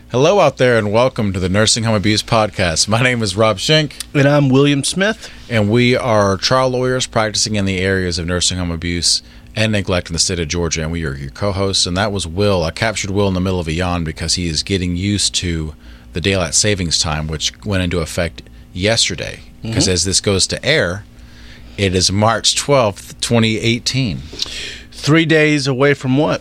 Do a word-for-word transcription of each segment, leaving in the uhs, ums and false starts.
Hello out there and welcome to the Nursing Home Abuse Podcast. My name is Rob Schenk. And I'm William Smith. And we are trial lawyers practicing in the areas of nursing home abuse and neglect in the state of Georgia. And we are your co-hosts. And that was Will. I captured Will in the middle of a yawn because he is getting used to the daylight savings time, which went into effect yesterday. Because mm-hmm. as this goes to air, it is March twelfth, twenty eighteen. Three days away from what?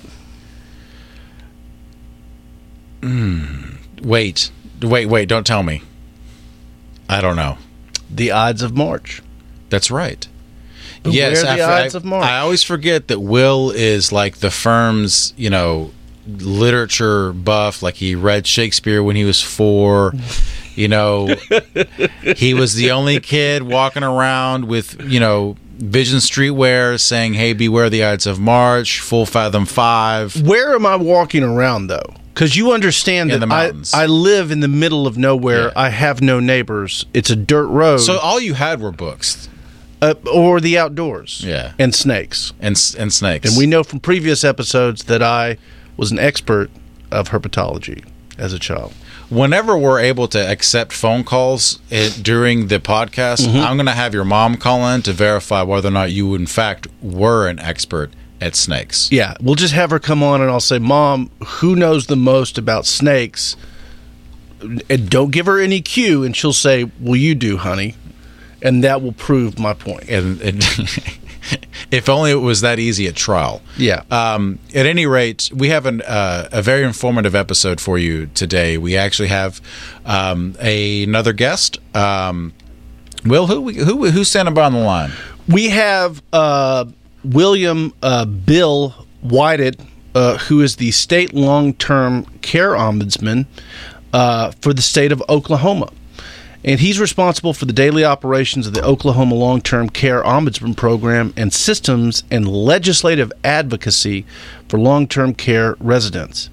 Mm, wait, wait, wait, don't tell me. I don't know. The Ides of March. That's right. But yes, where are the I, Ides I, of March? I always forget that Will is like the firm's, you know, literature buff. Like he read Shakespeare when he was four. You know, he was the only kid walking around with, you know, Vision Streetwear saying, hey, beware the Ides of March, Full Fathom Five. Where am I walking around, though? Because you understand in that the mountains. I, I live in the middle of nowhere. Yeah. I have no neighbors. It's a dirt road. So all you had were books. Uh, or the outdoors. Yeah. And snakes. And, and snakes. And we know from previous episodes that I was an expert of herpetology as a child. Whenever we're able to accept phone calls it, during the podcast, mm-hmm. I'm going to have your mom call in to verify whether or not you, in fact, were an expert at snakes. Yeah, we'll just have her come on and I'll say, Mom, who knows the most about snakes? And don't give her any cue, and she'll say, well, you do, honey. And that will prove my point. And, and if only it was that easy at trial. Yeah. Um, at any rate, we have an, uh, a very informative episode for you today. We actually have um, a, another guest. Um, Will, who, who who's standing by on the line? We have uh, William uh, Bill Whited, uh, who is the state long-term care ombudsman uh, for the state of Oklahoma. And he's responsible for the daily operations of the Oklahoma Long-Term Care Ombudsman Program and systems and legislative advocacy for long-term care residents.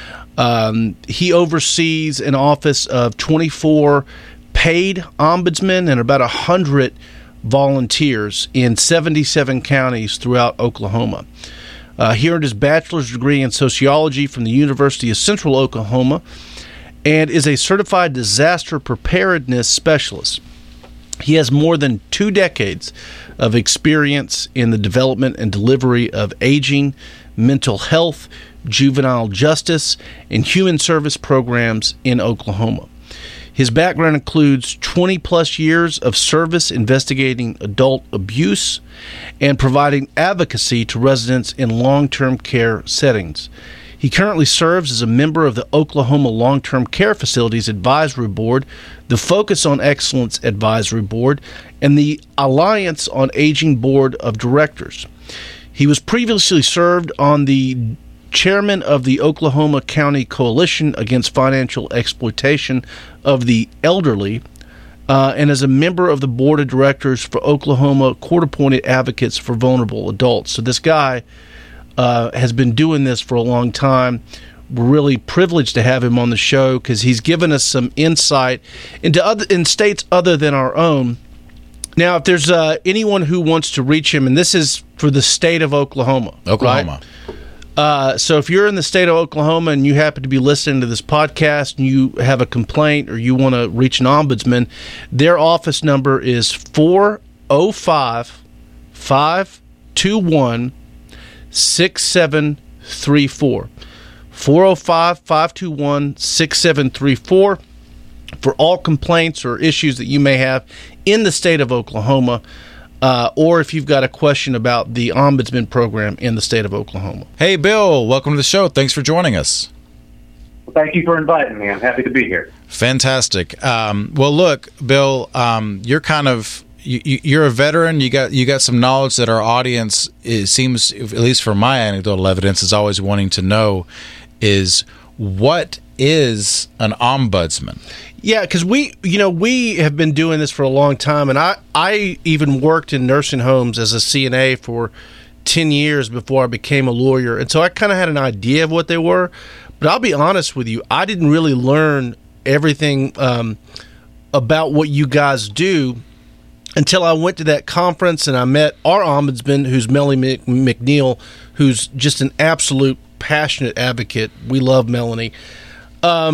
Um, he oversees an office of twenty-four paid ombudsmen and about one hundred volunteers in seventy-seven counties throughout Oklahoma. Uh, he earned his bachelor's degree in sociology from the University of Central Oklahoma and is a certified disaster preparedness specialist. He has more than two decades of experience in the development and delivery of aging, mental health, juvenile justice, and human service programs in Oklahoma. His background includes twenty-plus years of service investigating adult abuse and providing advocacy to residents in long-term care settings. He currently serves as a member of the Oklahoma Long-Term Care Facilities Advisory Board, the Focus on Excellence Advisory Board, and the Alliance on Aging Board of Directors. He was previously served on the chairman of the Oklahoma County Coalition Against Financial Exploitation of the Elderly, uh, and as a member of the board of directors for Oklahoma Court-Appointed Advocates for Vulnerable Adults. So this guy uh, has been doing this for a long time. We're really privileged to have him on the show because he's given us some insight into other in states other than our own. Now, if there's uh, anyone who wants to reach him, and this is for the state of Oklahoma. Oklahoma. Right? Uh, so if you're in the state of Oklahoma and you happen to be listening to this podcast and you have a complaint or you want to reach an ombudsman, their office number is four oh five, five two one, six seven three four. four oh five, five two one, six seven three four for all complaints or issues that you may have in the state of Oklahoma. Uh, or if you've got a question about the Ombudsman program in the state of Oklahoma. Hey, Bill, welcome to the show. Thanks for joining us. Well, thank you for inviting me. I'm happy to be here. Fantastic. Um, well, look, Bill, um, you're kind of you, you're a veteran. You got you got some knowledge that our audience, it seems, at least from my anecdotal evidence, is always wanting to know is what is an ombudsman? Yeah, because we, you know, we have been doing this for a long time, and I, I even worked in nursing homes as a C N A for ten years before I became a lawyer, and so I kind of had an idea of what they were, but I'll be honest with you, I didn't really learn everything um, about what you guys do until I went to that conference and I met our ombudsman, who's Melanie McNeil, who's just an absolute passionate advocate. We love Melanie. Um,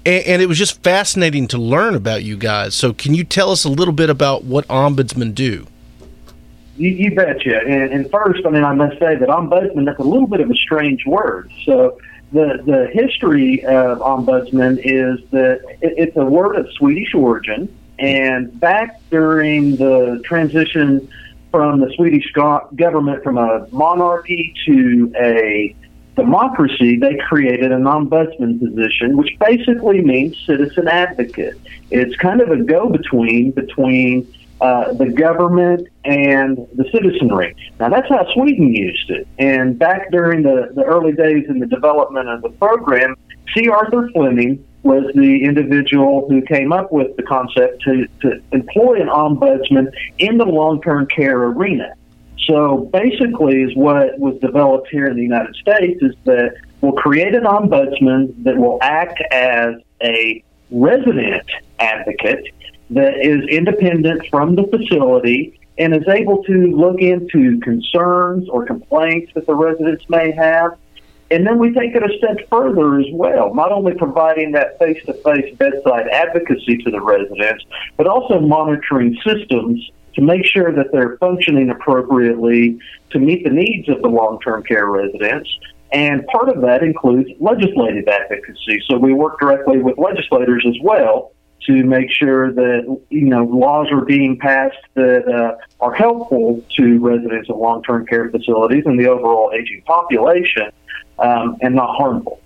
and, and it was just fascinating to learn about you guys. So can you tell us a little bit about what ombudsmen do? You, you betcha. And, and first, I mean, I must say that ombudsman, that's a little bit of a strange word. So the the history of ombudsman is that it, it's a word of Swedish origin. And back during the transition from the Swedish go- government from a monarchy to a democracy, they created an ombudsman position, which basically means citizen advocate. It's kind of a go-between between uh, the government and the citizenry. Now, that's how Sweden used it. And back during the, the early days in the development of the program, C. Arthur Fleming was the individual who came up with the concept to, to employ an ombudsman in the long-term care arena. So basically is what was developed here in the United States is that we'll create an ombudsman that will act as a resident advocate that is independent from the facility and is able to look into concerns or complaints that the residents may have. And then we take it a step further as well, not only providing that face-to-face bedside advocacy to the residents, but also monitoring systems to make sure that they're functioning appropriately to meet the needs of the long-term care residents. And part of that includes legislative advocacy. So we work directly with legislators as well to make sure that, you know, laws are being passed that uh, are helpful to residents of long-term care facilities and the overall aging population, um, and not harmful.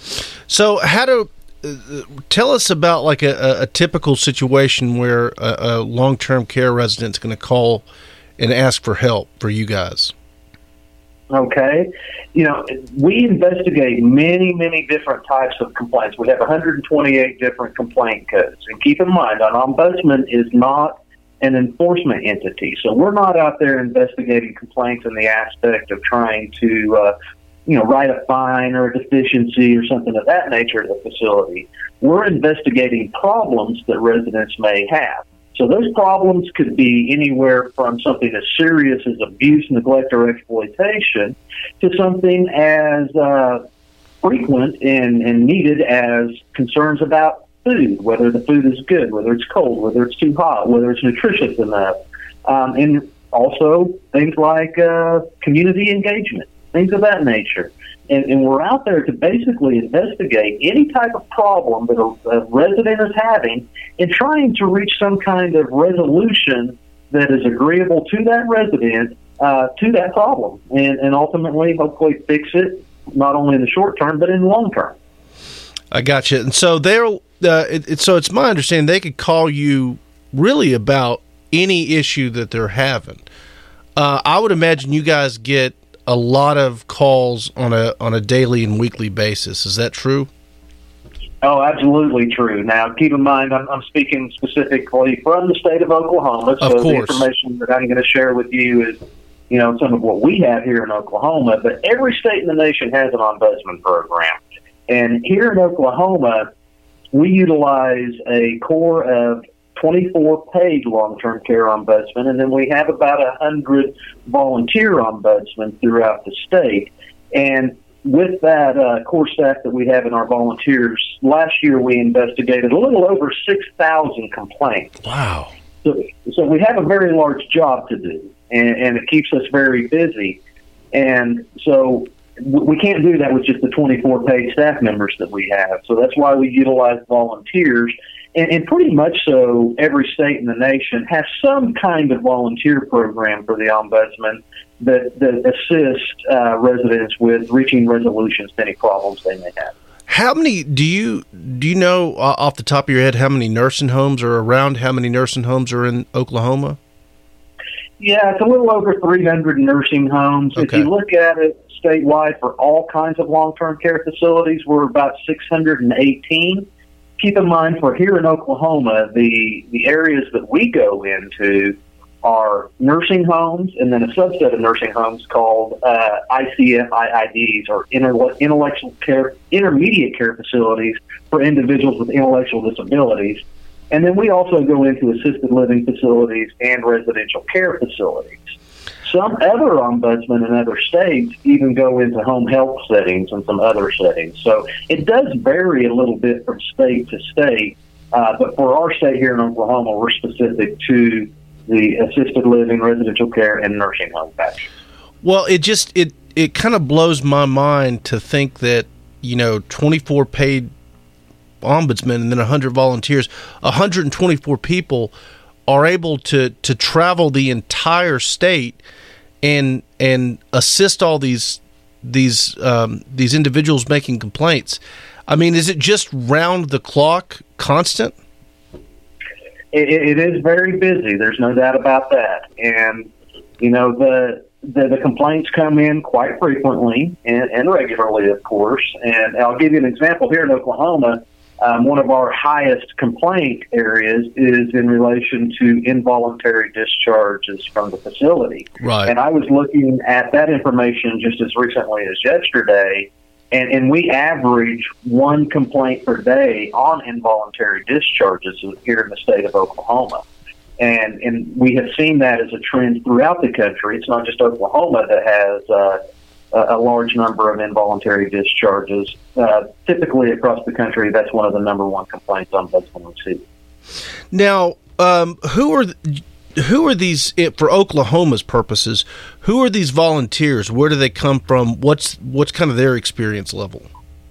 So how do uh, tell us about like a, a typical situation where a, a long-term care resident's going to call and ask for help for you guys? Okay. You know, we investigate many, many different types of complaints. We have one hundred twenty-eight different complaint codes. And keep in mind, an ombudsman is not an enforcement entity. So we're not out there investigating complaints in the aspect of trying to, uh, you know, write a fine or a deficiency or something of that nature at the facility. We're investigating problems that residents may have. So those problems could be anywhere from something as serious as abuse, neglect, or exploitation to something as uh, frequent and, and needed as concerns about food, whether the food is good, whether it's cold, whether it's too hot, whether it's nutritious enough, um, and also things like uh, community engagement, things of that nature. And, and we're out there to basically investigate any type of problem that a, a resident is having and trying to reach some kind of resolution that is agreeable to that resident uh, to that problem, and, and ultimately, hopefully, fix it not only in the short term but in the long term. I got you. And so they're uh, it, it, so it's my understanding they could call you really about any issue that they're having. Uh, I would imagine you guys get a lot of calls on a on a daily and weekly basis. Is that true? Oh, absolutely true. Now, keep in mind, I'm, I'm speaking specifically from the state of Oklahoma. So of course, the information that I'm going to share with you is, you know, some of what we have here in Oklahoma. But every state in the nation has an ombudsman program, and here in Oklahoma, we utilize a core of twenty-four paid long-term care ombudsmen, and then we have about one hundred volunteer ombudsmen throughout the state. And with that uh, core staff that we have in our volunteers, last year we investigated a little over six thousand complaints. Wow. So, so we have a very large job to do, and, and it keeps us very busy. And so we can't do that with just the twenty-four paid staff members that we have. So that's why we utilize volunteers. And, and pretty much so, every state in the nation has some kind of volunteer program for the ombudsman that, that assist uh, residents with reaching resolutions to any problems they may have. How many do you do you know uh, off the top of your head how many nursing homes are around? How many nursing homes are in Oklahoma? Yeah, it's a little over three hundred nursing homes. Okay. If you look at it statewide for all kinds of long-term care facilities, we're about six hundred eighteen. Keep in mind, for here in Oklahoma, the, the areas that we go into are nursing homes and then a subset of nursing homes called uh, I C F I I Ds, or intellectual care, intermediate care facilities for individuals with intellectual disabilities. And then we also go into assisted living facilities and residential care facilities. some other ombudsmen in other states even go into home health settings and some other settings. So it does vary a little bit from state to state. Uh, but for our state here in Oklahoma, we're specific to the assisted living, residential care, and nursing home patches. Well, it just it it kind of blows my mind to think that, you know, twenty-four paid ombudsmen and then one hundred volunteers, one hundred twenty-four people are able to to travel the entire state and and assist all these these um, these individuals making complaints. I mean, is it just round the clock, constant? It, it is very busy. There's no doubt about that. And, you know, the the, the complaints come in quite frequently and, and regularly, of course. And I'll give you an example here in Oklahoma. Um, one of our highest complaint areas is in relation to involuntary discharges from the facility. Right. And I was looking at that information just as recently as yesterday. And, and we average one complaint per day on involuntary discharges here in the state of Oklahoma. And and we have seen that as a trend throughout the country. It's not just Oklahoma that has uh, a, a large number of involuntary discharges. Uh, typically across the country, that's one of the number one complaints ombudsmen receive. Now, um, who are... Th- Who are these, for Oklahoma's purposes, who are these volunteers? Where do they come from? What's what's kind of their experience level?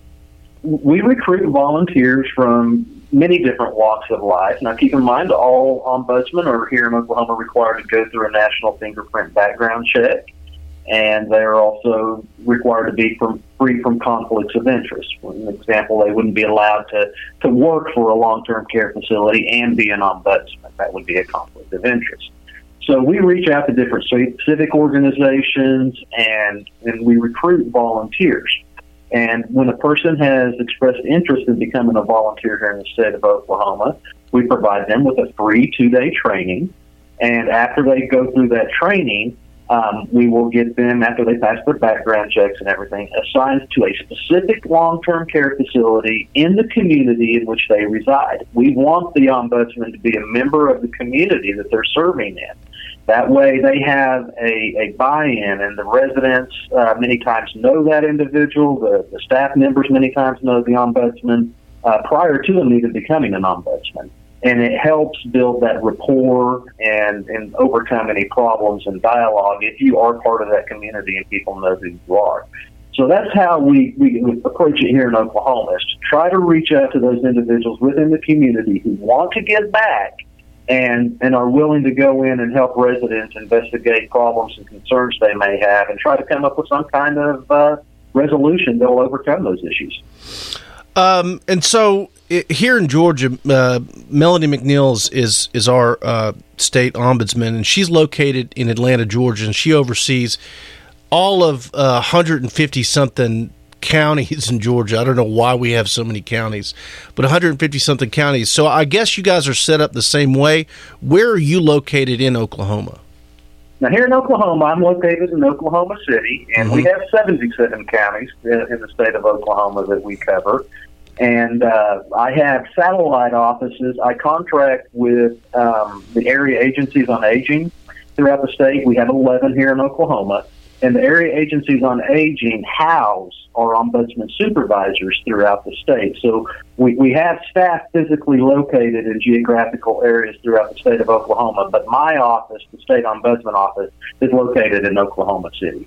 We recruit volunteers from many different walks of life. Now, keep in mind, all ombudsmen are here in Oklahoma required to go through a national fingerprint background check, and they're also required to be from, free from conflicts of interest. For an example, they wouldn't be allowed to, to work for a long-term care facility and be an ombudsman. That would be a conflict of interest. So we reach out to different civic organizations, and, and we recruit volunteers. And when a person has expressed interest in becoming a volunteer here in the state of Oklahoma, we provide them with a free two-day training. And after they go through that training, Um, we will get them, after they pass their background checks and everything, assigned to a specific long-term care facility in the community in which they reside. We want the ombudsman to be a member of the community that they're serving in. That way they have a, a buy-in, and the residents uh, many times know that individual. The, the staff members many times know the ombudsman uh, prior to them even becoming an ombudsman. And it helps build that rapport and, and overcome any problems and dialogue if you are part of that community and people know who you are. So that's how we, we approach it here in Oklahoma, is to try to reach out to those individuals within the community who want to give back and, and are willing to go in and help residents investigate problems and concerns they may have and try to come up with some kind of uh, resolution that will overcome those issues. Um, and so it, here in Georgia, uh, Melanie McNeil is, is, is our uh, state ombudsman, and she's located in Atlanta, Georgia, and she oversees all of uh, one hundred fifty something counties in Georgia. I don't know why we have so many counties, but one hundred fifty something counties. So I guess you guys are set up the same way. Where are you located in Oklahoma? Now, here in Oklahoma, I'm located in Oklahoma City, and mm-hmm. we have seventy-seven counties in, in the state of Oklahoma that we cover. And uh, I have satellite offices. I contract with um, the area agencies on aging throughout the state. We have eleven here in Oklahoma. And the area agencies on aging house our ombudsman supervisors throughout the state. So we, we have staff physically located in geographical areas throughout the state of Oklahoma, but my office, the state ombudsman office, is located in Oklahoma City.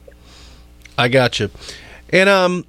I got you. And um,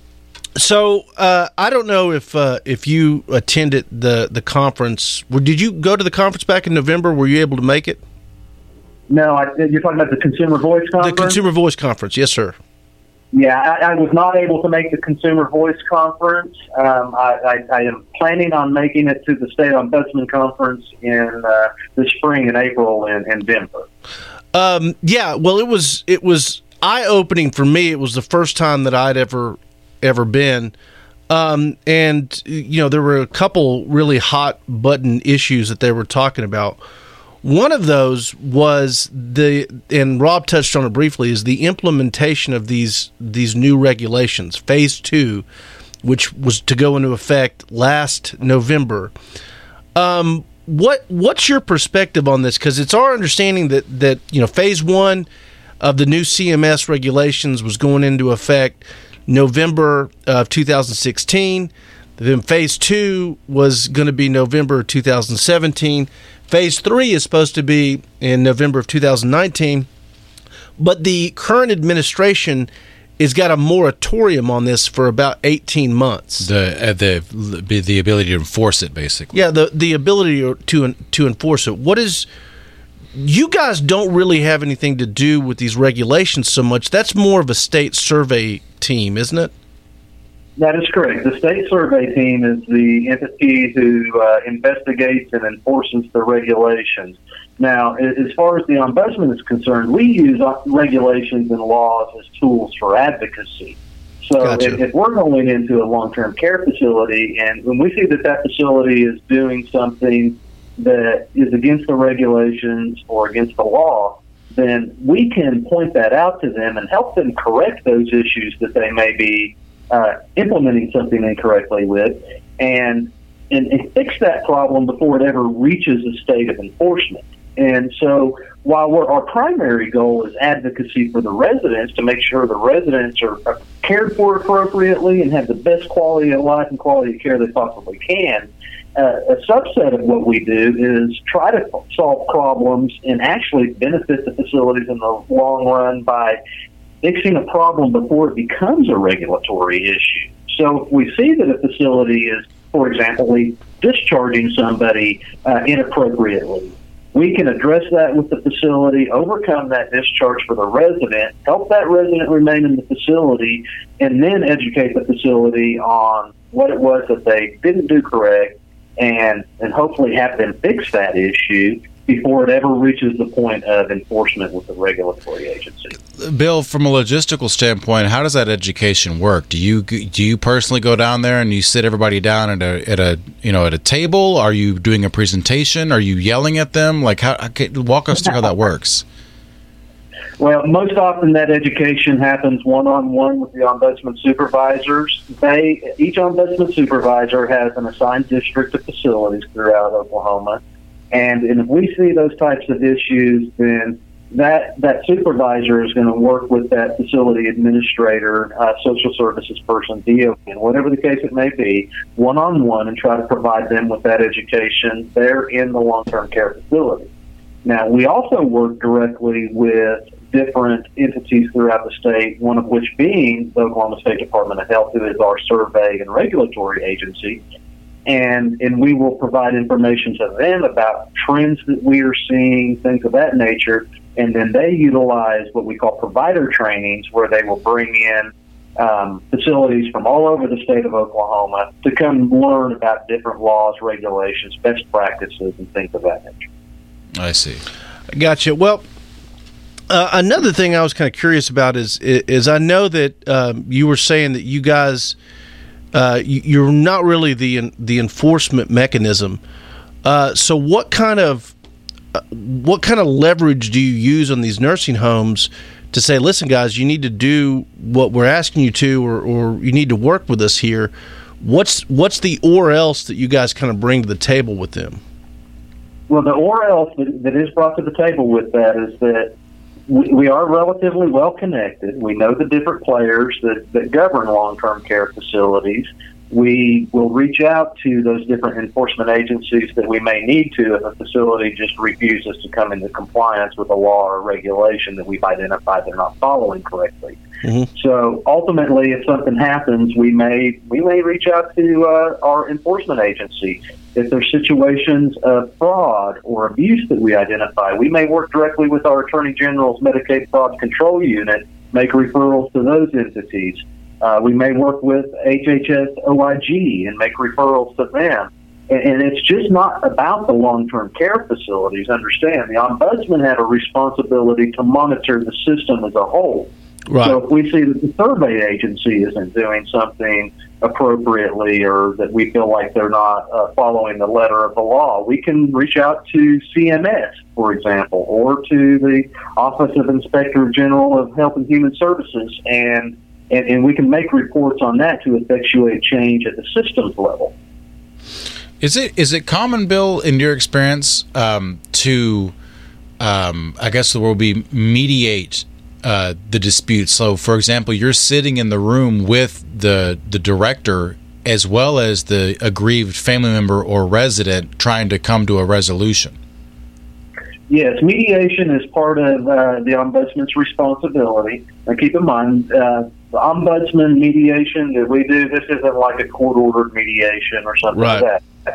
so uh, I don't know if uh, if you attended the, the conference. Did you go to the conference back in November? Were you able to make it? No, I, you're talking about the Consumer Voice Conference? The Consumer Voice Conference, yes, sir. Yeah, I, I was not able to make the Consumer Voice Conference. Um, I, I, I am planning on making it to the State Ombudsman Conference in uh, the spring in April in, in Denver. Um, yeah, well, it was it was eye-opening for me. It was the first time that I'd ever ever been. Um, and, you know, there were a couple really hot-button issues that they were talking about. One of those was the, and Rob touched on it briefly, is the implementation of these these new regulations, Phase Two, which was to go into effect last November. Um, what what's your perspective on this? Because it's our understanding that that you know Phase One of the new C M S regulations was going into effect November of two thousand sixteen. Then phase two was going to be November two thousand seventeen. Phase three is supposed to be in November of two thousand nineteen. But the current administration has got a moratorium on this for about eighteen months. The uh, the the ability to enforce it, basically. Yeah, the the ability to to enforce it. What is you guys don't really have anything to do with these regulations so much. That's more of a state survey team, isn't it? That is correct. The state survey team is the entity who uh, investigates and enforces the regulations. Now, as far as the ombudsman is concerned, we use regulations and laws as tools for advocacy. So Gotcha. if, if we're going into a long-term care facility and when we see that that facility is doing something that is against the regulations or against the law, then we can point that out to them and help them correct those issues that they may be uh, implementing something incorrectly with and, and, and fix that problem before it ever reaches a state of enforcement. And so while we're, our primary goal is advocacy for the residents to make sure the residents are, are cared for appropriately and have the best quality of life and quality of care they possibly can, uh, a subset of what we do is try to solve problems and actually benefit the facilities in the long run by fixing a problem before it becomes a regulatory issue. So if we see that a facility is, for example, discharging somebody uh, inappropriately, we can address that with the facility, overcome that discharge for the resident, help that resident remain in the facility, and then educate the facility on what it was that they didn't do correct, and, and hopefully have them fix that issue before it ever reaches the point of enforcement with the regulatory agency. Bill, from a logistical standpoint, how does that education work? Do you do you personally go down there and you sit everybody down at a at a you know at a table? Are you doing a presentation? Are you yelling at them? Like, how? Walk us through how that works. Well, most often that education happens one-on-one with the ombudsman supervisors. They each ombudsman supervisor has an assigned district of facilities throughout Oklahoma. And, and if we see those types of issues, then that that supervisor is going to work with that facility administrator, uh, social services person, D O N, whatever the case it may be, one-on-one, and try to provide them with that education there in the long-term care facility. Now, we also work directly with different entities throughout the state, one of which being the Oklahoma State Department of Health, who is our survey and regulatory agency. And and we will provide information to them about trends that we are seeing, things of that nature. And then they utilize what we call provider trainings, where they will bring in um, facilities from all over the state of Oklahoma to come learn about different laws, regulations, best practices, and things of that nature. I see. Gotcha. Well, uh, another thing I was kind of curious about is is I know that um, you were saying that you guys. Uh, you're not really the the enforcement mechanism. Uh, so what kind of uh, what kind of leverage do you use on these nursing homes to say, listen, guys, you need to do what we're asking you to, or, or you need to work with us here? What's what's the or else that you guys kind of bring to the table with them? Well, the or else that, that is brought to the table with that is that we, we are relatively well connected. We know the different players that, that govern long-term care facilities. We will reach out to those different enforcement agencies that we may need to if a facility just refuses to come into compliance with a law or regulation that we've identified they're not following correctly. Mm-hmm. So ultimately, if something happens, we may we may reach out to uh, our enforcement agency. If there's situations of fraud or abuse that we identify, we may work directly with our Attorney General's Medicaid Fraud Control Unit, make referrals to those entities. Uh, we may work with H H S O I G and make referrals to them. And, and it's just not about the long-term care facilities. Understand, the ombudsman have a responsibility to monitor the system as a whole. Right. So if we see that the survey agency isn't doing something appropriately, or that we feel like they're not uh, following the letter of the law, we can reach out to C M S, for example, or to the Office of Inspector General of Health and Human Services, and, and, and we can make reports on that to effectuate change at the systems level. Is it is it common, Bill, in your experience, um, to, um, I guess the word would be mediate uh, the dispute. So, for example, you're sitting in the room with the the director as well as the aggrieved family member or resident trying to come to a resolution. Yes, mediation is part of uh, the ombudsman's responsibility. Now, keep in mind, uh, the ombudsman mediation that we do, this isn't like a court-ordered mediation or something Right. like that.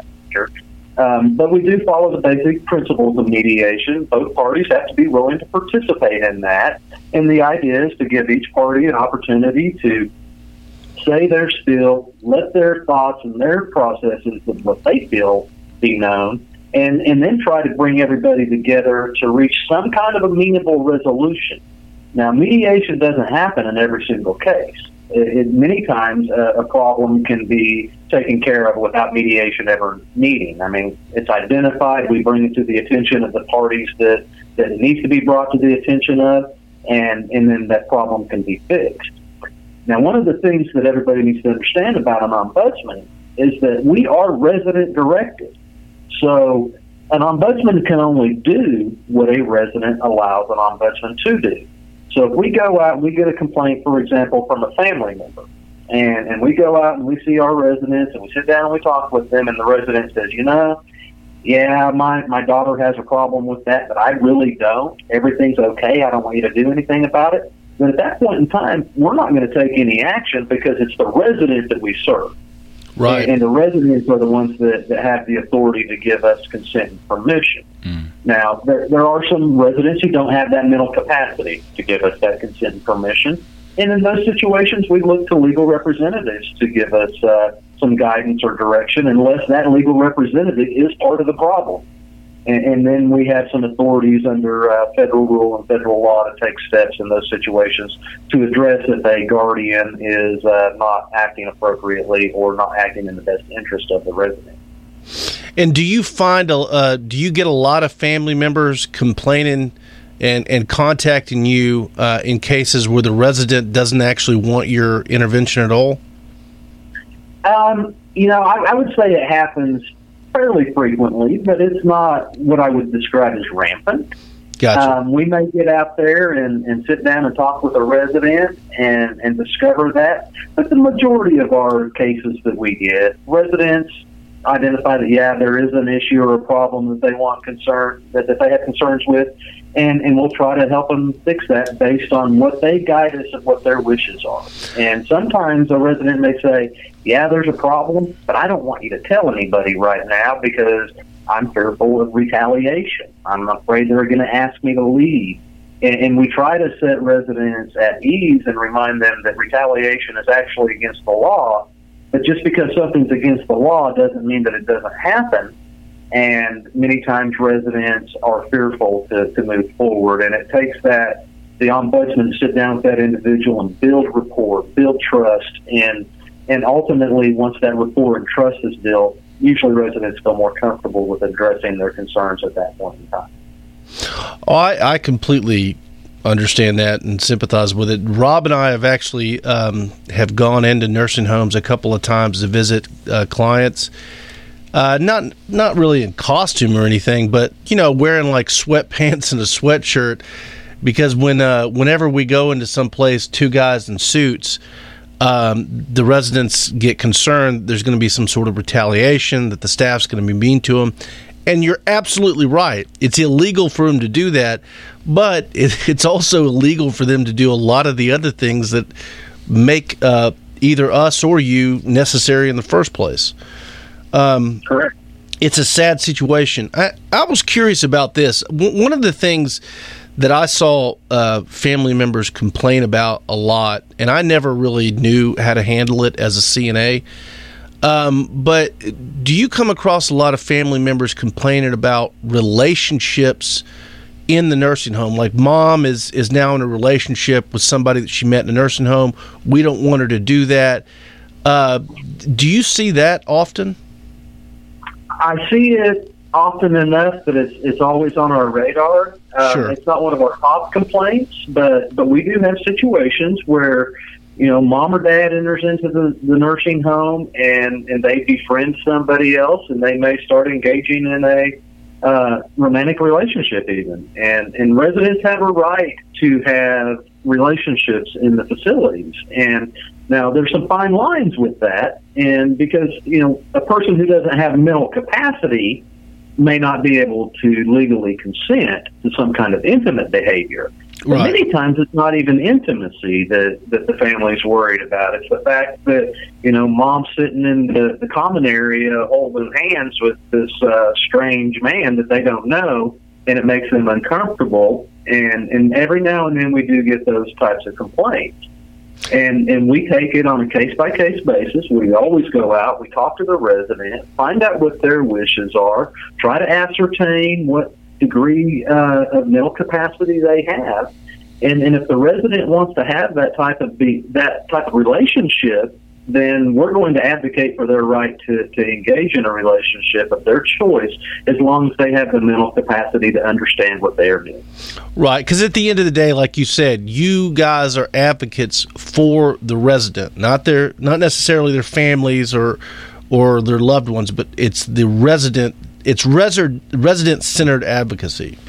Um, but we do follow the basic principles of mediation. Both parties have to be willing to participate in that. And the idea is to give each party an opportunity to say their spiel, let their thoughts and their processes of what they feel be known, and, and then try to bring everybody together to reach some kind of amenable resolution. Now, mediation doesn't happen in every single case. It, it, many times uh, a problem can be taken care of without mediation ever needing. I mean, it's identified, we bring it to the attention of the parties that, that it needs to be brought to the attention of, and, and then that problem can be fixed. Now, one of the things that everybody needs to understand about an ombudsman is that we are resident directed. So an ombudsman can only do what a resident allows an ombudsman to do. So if we go out and we get a complaint, for example, from a family member, and, and we go out and we see our residents and we sit down and we talk with them, and the resident says, you know, yeah, my, my daughter has a problem with that, but I really don't. Everything's okay. I don't want you to do anything about it. Then at that point in time, we're not going to take any action because it's the resident that we serve. Right. And, and the residents are the ones that, that have the authority to give us consent and permission. Mm. Now, there, there are some residents who don't have that mental capacity to give us that consent and permission. And in those situations, we look to legal representatives to give us uh, some guidance or direction, unless that legal representative is part of the problem. And, and then we have some authorities under uh, federal rule and federal law to take steps in those situations to address if a guardian is uh, not acting appropriately or not acting in the best interest of the resident. And do you find, a, uh, do you get a lot of family members complaining and, and contacting you uh, in cases where the resident doesn't actually want your intervention at all? Um, you know, I, I would say it happens fairly frequently, but it's not what I would describe as rampant. Gotcha. Um, we may get out there and, and sit down and talk with a resident and, and discover that, but the majority of our cases that we get, residents identify that, yeah, there is an issue or a problem that they want concern, that, that they have concerns with, and, and we'll try to help them fix that based on what they guide us and what their wishes are. And sometimes a resident may say, yeah, there's a problem, but I don't want you to tell anybody right now because I'm fearful of retaliation. I'm afraid they're going to ask me to leave. And, and we try to set residents at ease and remind them that retaliation is actually against the law. But just because something's against the law doesn't mean that it doesn't happen. And many times residents are fearful to, to move forward. And it takes that, the ombudsman to sit down with that individual and build rapport, build trust, and and ultimately, once that rapport and trust is built, usually residents feel more comfortable with addressing their concerns at that point in time. Oh, I, I completely understand that and sympathize with it. Rob and I have actually um, have gone into nursing homes a couple of times to visit uh, clients. Uh, not not really in costume or anything, but you know, wearing like sweatpants and a sweatshirt. Because when uh, whenever we go into some place, two guys in suits, um, the residents get concerned. There's going to be some sort of retaliation, that the staff's going to be mean to them. And you're absolutely right. It's illegal for them to do that, but it, it's also illegal for them to do a lot of the other things that make uh, either us or you necessary in the first place. Um, Correct. It's a sad situation. I, I was curious about this. W- one of the things that I saw uh, family members complain about a lot, and I never really knew how to handle it as a C N A. Um, but do you come across a lot of family members complaining about relationships in the nursing home? Like, mom is, is now in a relationship with somebody that she met in a nursing home. We don't want her to do that. Uh, do you see that often? I see it often enough that it's it's always on our radar. Um, Sure. It's not one of our top complaints, but but we do have situations where, you know, mom or dad enters into the, the nursing home and, and they befriend somebody else, and they may start engaging in a uh, romantic relationship even. And, and residents have a right to have relationships in the facilities. And now there's some fine lines with that. And because, you know, a person who doesn't have mental capacity may not be able to legally consent to some kind of intimate behavior. But Right. many times it's not even intimacy that, that the family's worried about. It's the fact that, you know, mom's sitting in the, the common area holding hands with this uh, strange man that they don't know, and it makes them uncomfortable. And, and every now and then we do get those types of complaints. And and we take it on a case-by-case basis. We always go out, we talk to the resident, find out what their wishes are, try to ascertain what degree uh, of mental capacity they have. And, and if the resident wants to have that type of be, that type of relationship, then we're going to advocate for their right to, to engage in a relationship of their choice, as long as they have the mental capacity to understand what they're doing. Right, because at the end of the day, like you said, you guys are advocates for the resident, not their, not necessarily their families or or their loved ones, but it's the resident. It's resi- resident-centered advocacy.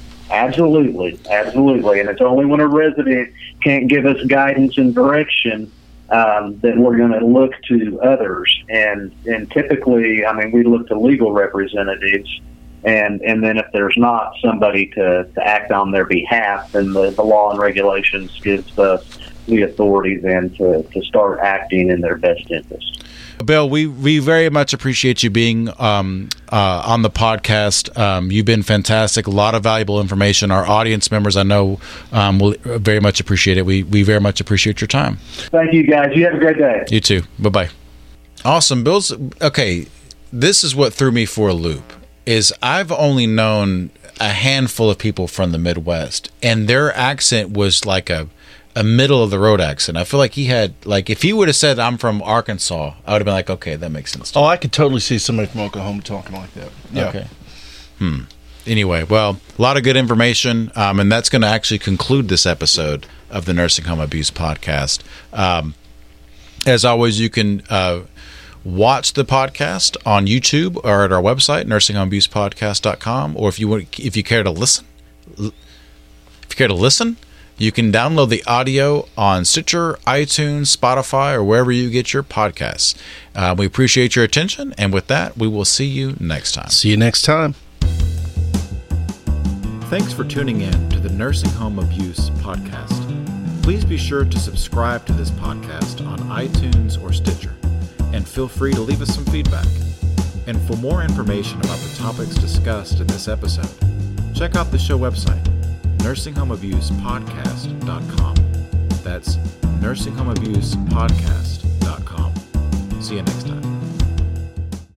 Absolutely, absolutely, and it's only when a resident can't give us guidance and direction Um, that we're going to look to others. And and typically, I mean, we look to legal representatives, and, and then if there's not somebody to, to act on their behalf, then the, the law and regulations gives us the authority then to, to start acting in their best interest. Bill, we, we very much appreciate you being um, uh, on the podcast. Um, you've been fantastic. A lot of valuable information. Our audience members, I know, um, will very much appreciate it. We we very much appreciate your time. Thank you, guys. You have a great day. You too. Bye-bye. Awesome. Bill's, okay, this is what threw me for a loop, is I've only known a handful of people from the Midwest, and their accent was like a a middle of the road accent. I feel like he had, like, if he would have said I'm from Arkansas, I would have been like, okay, that makes sense. Oh, I could totally see somebody from Oklahoma talking like that. Yeah. Okay. Hmm. Anyway, well, a lot of good information, um, and that's going to actually conclude this episode of the Nursing Home Abuse Podcast. Um, as always, you can uh, watch the podcast on YouTube or at our website, nursing home abuse podcast dot com, or if you want, if you care to listen, if you care to listen, you can download the audio on Stitcher, iTunes, Spotify, or wherever you get your podcasts. Uh, we appreciate your attention, and with that, we will see you next time. See you next time. Thanks for tuning in to the Nursing Home Abuse Podcast. Please be sure to subscribe to this podcast on iTunes or Stitcher, and feel free to leave us some feedback. And for more information about the topics discussed in this episode, check out the show website, nursing home abuse podcast dot com. That's nursing home abuse podcast dot com. See you next time.